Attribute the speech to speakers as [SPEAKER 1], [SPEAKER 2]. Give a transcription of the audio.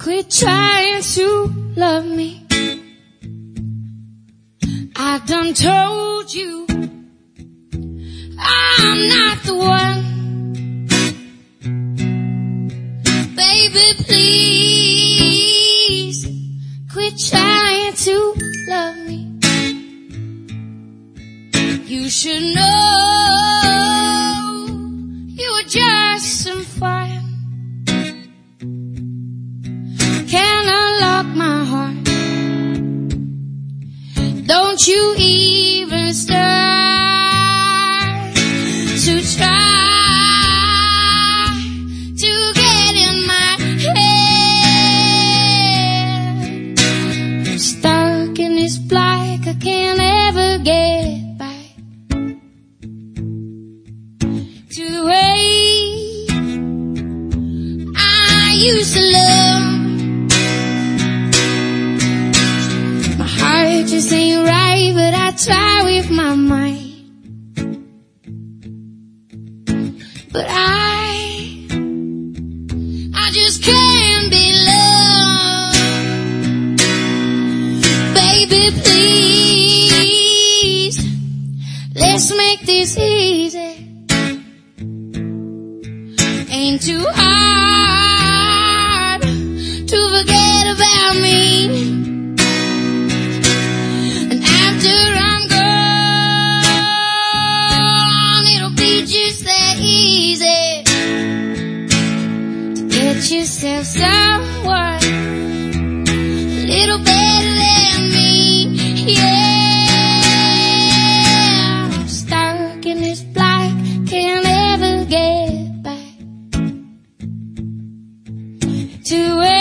[SPEAKER 1] Quit trying to love me. I done told you I'm not the one. Baby, please quit trying to love me. You should know you were just some fun. Can't unlock my heart. Don't you even start to try to get in my head. I'm stuck in this black, I can't ever get back to the way I used to love. My heart just ain't right, but I try with my mind. But I just can't be loved. Baby, please, let's make this easy. Ain't too hard to forget about me. And after I'm gone, it'll be just that easy to get yourself someone a little better than me. Yeah, I'm stuck in this black, can't ever get back to